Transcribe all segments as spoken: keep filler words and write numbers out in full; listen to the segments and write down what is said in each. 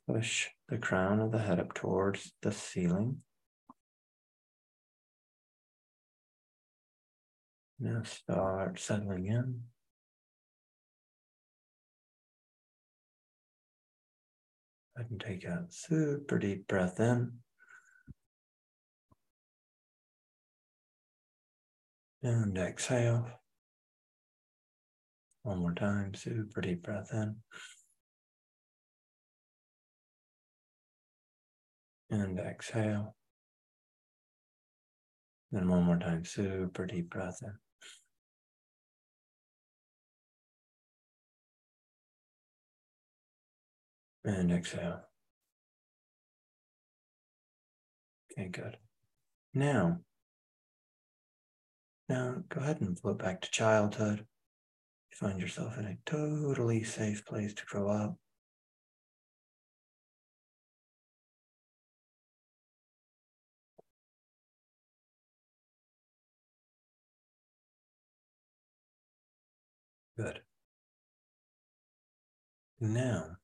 Push the crown of the head up towards the ceiling. Now start settling in. I can take a super deep breath in. And exhale. One more time, super deep breath in. And exhale. Then one more time, super deep breath in. And exhale. Okay, good. Now, now go ahead and float back to childhood. You find yourself in a totally safe place to grow up. Good. Now,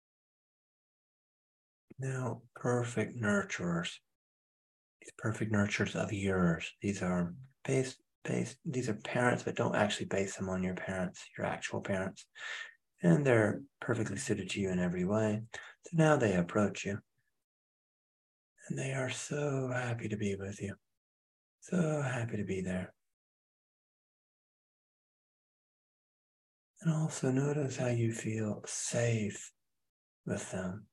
now perfect nurturers. These perfect nurturers of yours. These are based, based, these are parents, but don't actually base them on your parents, your actual parents. And they're perfectly suited to you in every way. So now they approach you. And they are so happy to be with you. So happy to be there. And also notice how you feel safe with them.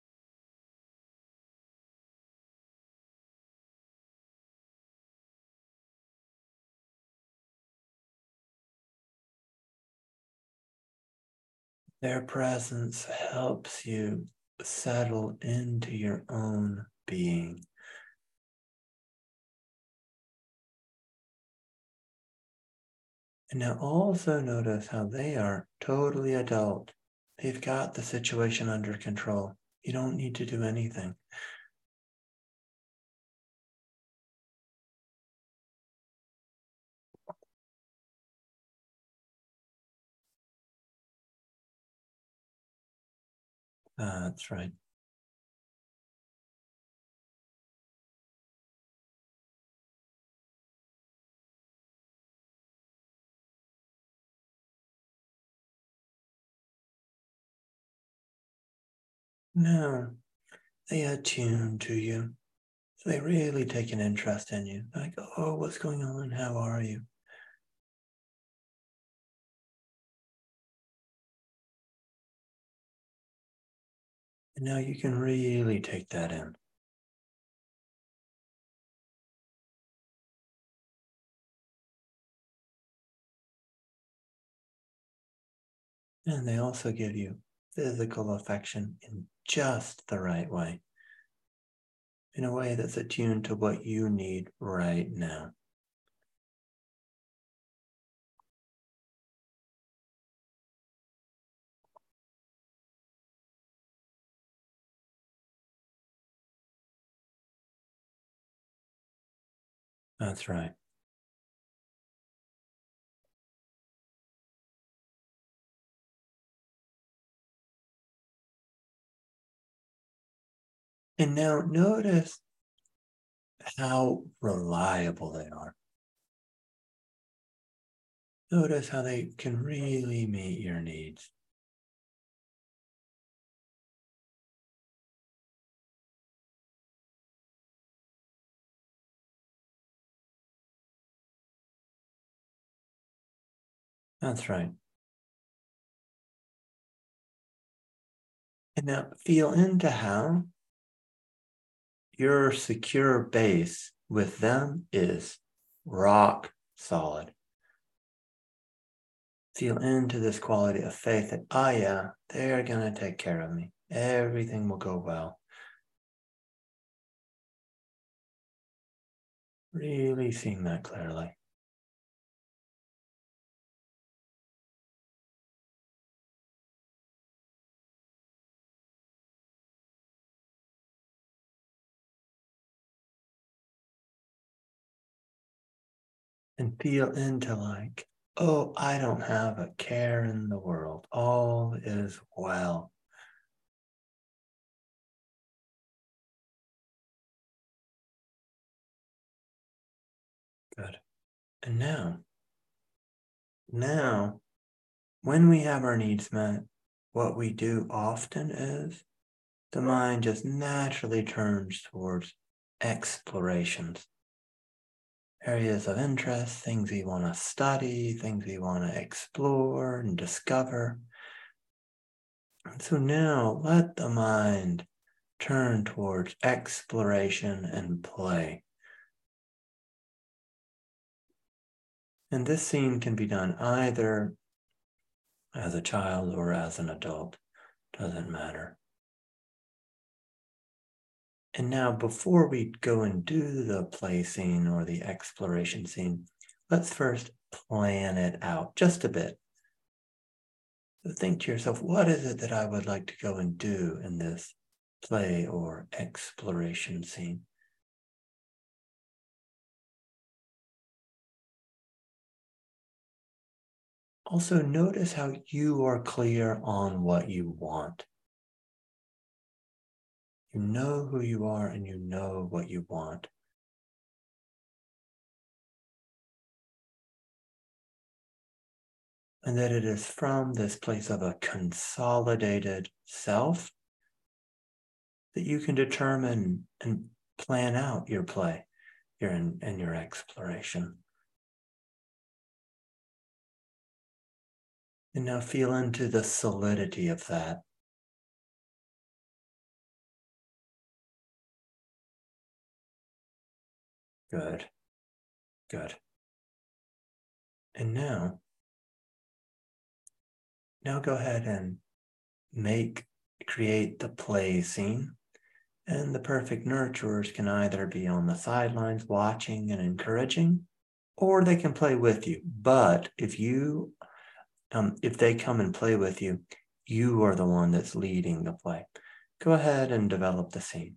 Their presence helps you settle into your own being. And now also notice how they are totally adult. They've got the situation under control. You don't need to do anything. Uh, that's right. Now they attune to you. So they really take an interest in you. Like, oh, what's going on? How are you? And now you can really take that in. And they also give you physical affection in just the right way. In a way that's attuned to what you need right now. That's right. And now notice how reliable they are. Notice how they can really meet your needs. That's right. And now feel into how your secure base with them is rock solid. Feel into this quality of faith that, oh yeah, they're going to take care of me. Everything will go well. Really seeing that clearly. And feel into like, oh, I don't have a care in the world. All is well. And now, now, when we have our needs met, what we do often is the mind just naturally turns towards explorations, areas of interest, things we want to study, things we want to explore and discover. And so now let the mind turn towards exploration and play. And this scene can be done either as a child or as an adult, doesn't matter. And now before we go and do the play scene or the exploration scene, let's first plan it out just a bit. So think to yourself, what is it that I would like to go and do in this play or exploration scene? Also, notice how you are clear on what you want. You know who you are and you know what you want. And that it is from this place of a consolidated self that you can determine and plan out your play, your and your exploration. And now feel into the solidity of that. Good, good. And now, now go ahead and make, create the play scene. And the perfect nurturers can either be on the sidelines watching and encouraging, or they can play with you. But if you, um, if they come and play with you, you are the one that's leading the play. Go ahead and develop the scene.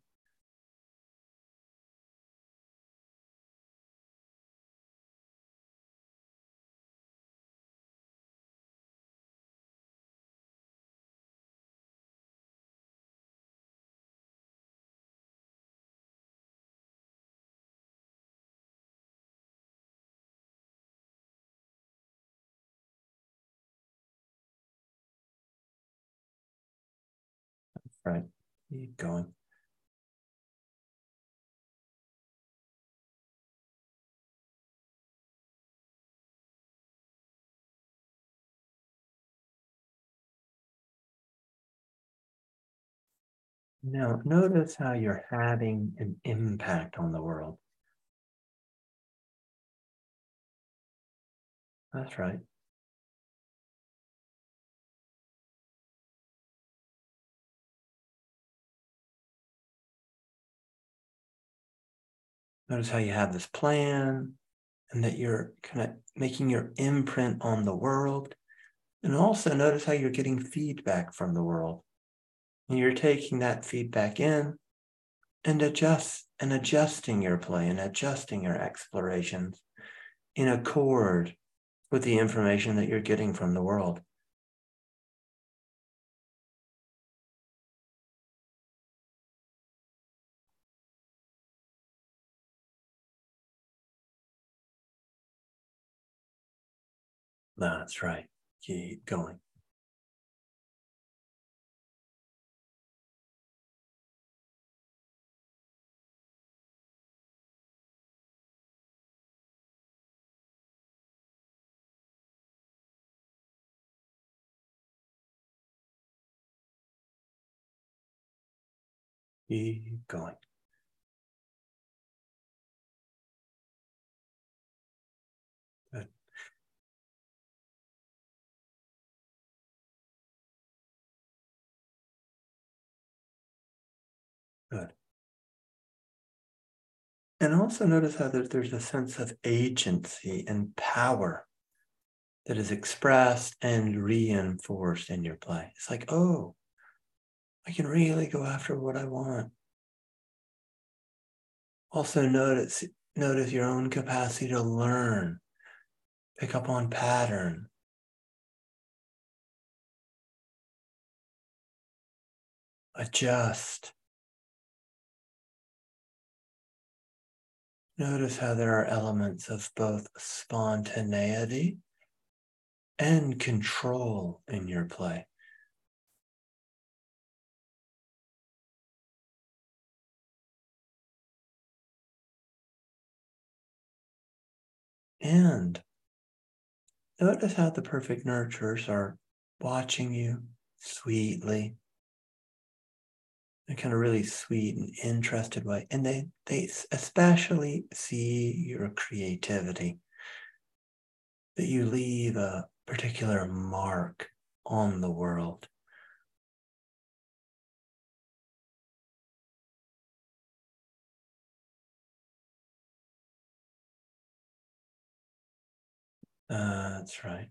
Right, keep going. Now, notice how you're having an impact on the world. That's right. Notice how you have this plan and that you're kind of making your imprint on the world. And also notice how you're getting feedback from the world. And you're taking that feedback in and adjust and adjusting your play and adjusting your explorations in accord with the information that you're getting from the world. That's right. Keep going. Keep going. Good. Good. And also notice how there, there's a sense of agency and power that is expressed and reinforced in your play. It's like, oh, I can really go after what I want. Also notice, notice your own capacity to learn, pick up on pattern, adjust. Notice how there are elements of both spontaneity and control in your play. And notice how the perfect nurturers are watching you sweetly, in a kind of really sweet and interested way. And they, they especially see your creativity, that you leave a particular mark on the world. Uh, that's right.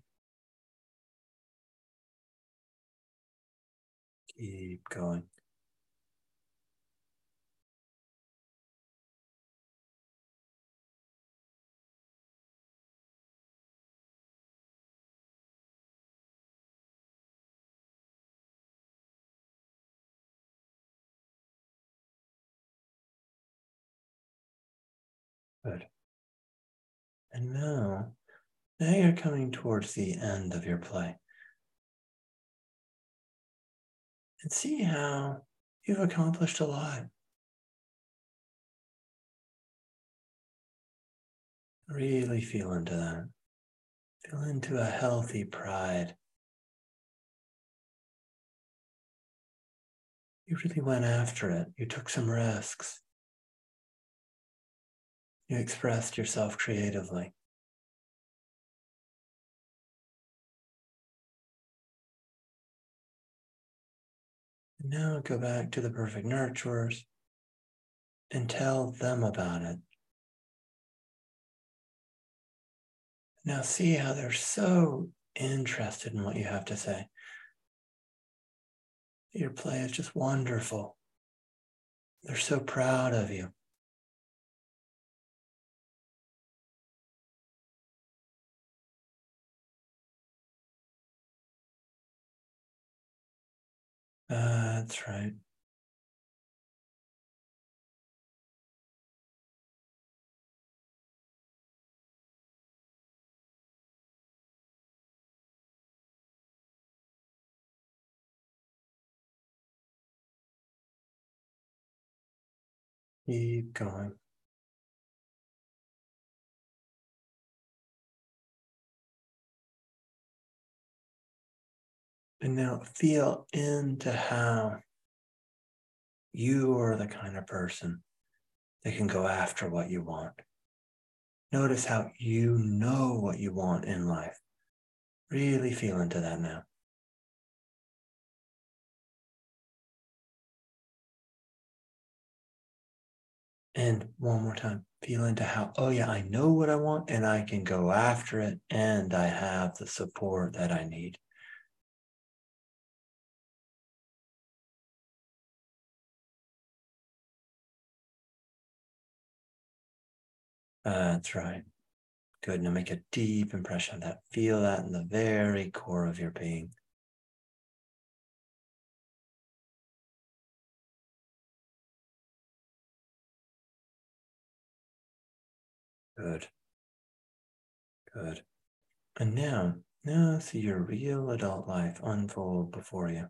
Keep going. Good. And now, now you're coming towards the end of your play. And see how you've accomplished a lot. Really feel into that. Feel into a healthy pride. You really went after it. You took some risks. You expressed yourself creatively. And now go back to the perfect nurturers and tell them about it. Now see how they're so interested in what you have to say. Your play is just wonderful. They're so proud of you. Uh, that's right. Keep going. And now feel into how you are the kind of person that can go after what you want. Notice how you know what you want in life. Really feel into that now. And one more time, feel into how, oh yeah, I know what I want and I can go after it and I have the support that I need. That's right. Good. Now make a deep impression of that. Feel that in the very core of your being. Good. Good. And now, now see your real adult life unfold before you.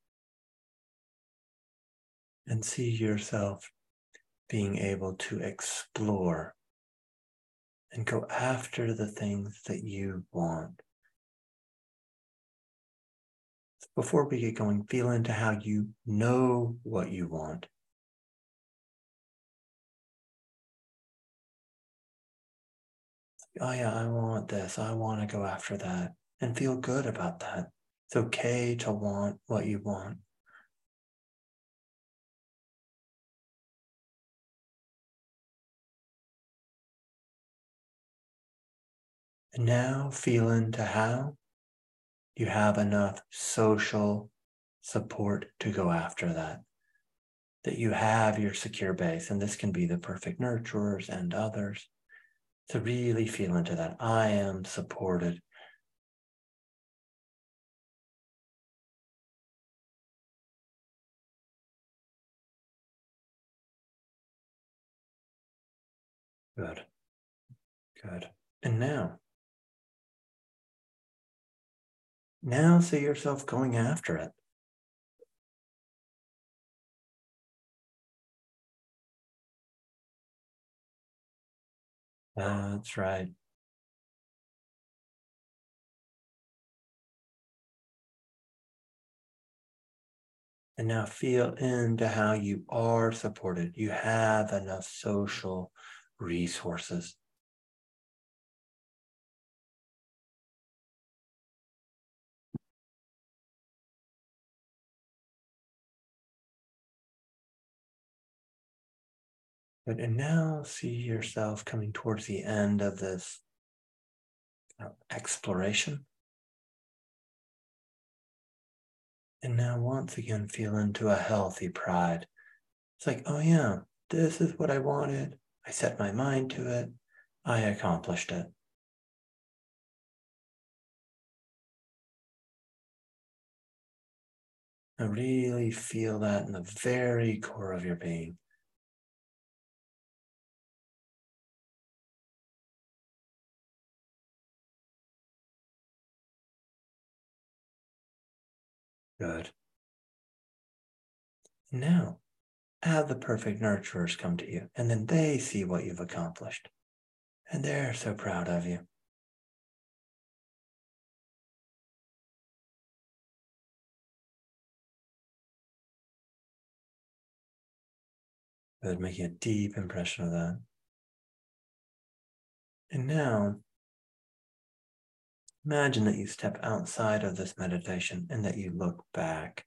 And see yourself being able to explore and go after the things that you want. Before we get going, feel into how you know what you want. Oh yeah, I want this. I want to go after that. And feel good about that. It's okay to want what you want. And now feel into how you have enough social support to go after that. That you have your secure base, and this can be the perfect nurturers and others, to really feel into that. I am supported. Good. Good. And now, now see yourself going after it. That's right. And now feel into how you are supported. You have enough social resources. Good. And now see yourself coming towards the end of this exploration. And now once again, feel into a healthy pride. It's like, oh yeah, this is what I wanted. I set my mind to it. I accomplished it. I really feel that in the very core of your being. Good. Now, have the perfect nurturers come to you, and then they see what you've accomplished. And they're so proud of you. Good, making a deep impression of that. And now, imagine that you step outside of this meditation and that you look back.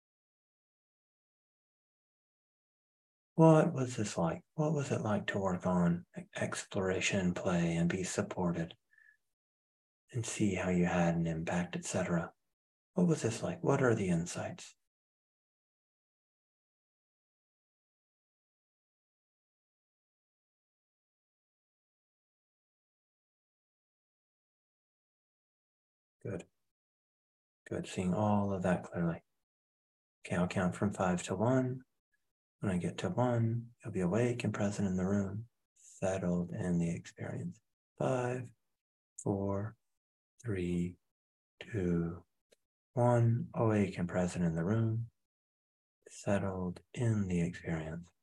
What was this like? What was it like to work on exploration and play and be supported and see how you had an impact, et cetera? What was this like? What are the insights? Good. Good. Seeing all of that clearly. Okay, I'll count from five to one. When I get to one, you'll be awake and present in the room, settled in the experience. Five, four, three, two, one. Awake and present in the room, settled in the experience.